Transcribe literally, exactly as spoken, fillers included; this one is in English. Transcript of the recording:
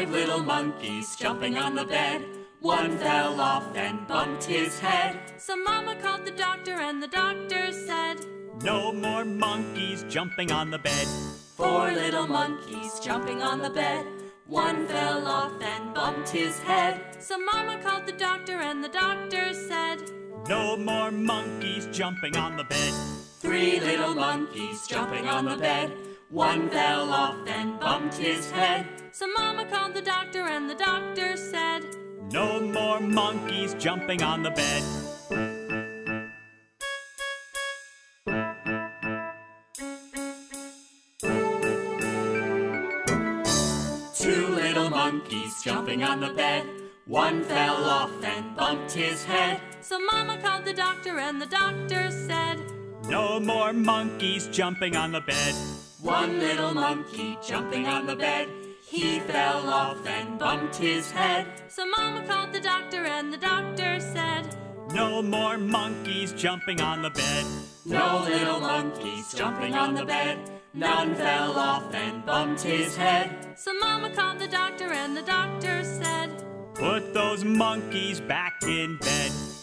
Five little monkeys jumping on the bed. One fell off and bumped his head. So Mama called the doctor and the doctor said, no more monkeys jumping on the bed. Four little monkeys jumping on the bed. One fell off and bumped his head. So Mama called the doctor and the doctor said, no more monkeys jumping on the bed. Three little monkeys jumping on the bed. One fell off and bumped his head. So Mama called the doctor and the doctor said, no more monkeys jumping on the bed. Two little monkeys jumping on the bed. One fell off and bumped his head. So Mama called the doctor and the doctor said, no more monkeys jumping on the bed. One little monkey jumping on the bed. He fell off and bumped his head. So Mama called the doctor and the doctor said, no more monkeys jumping on the bed. No little monkeys jumping on the bed. None fell off and bumped his head. So Mama called the doctor and the doctor said, put those monkeys back in bed.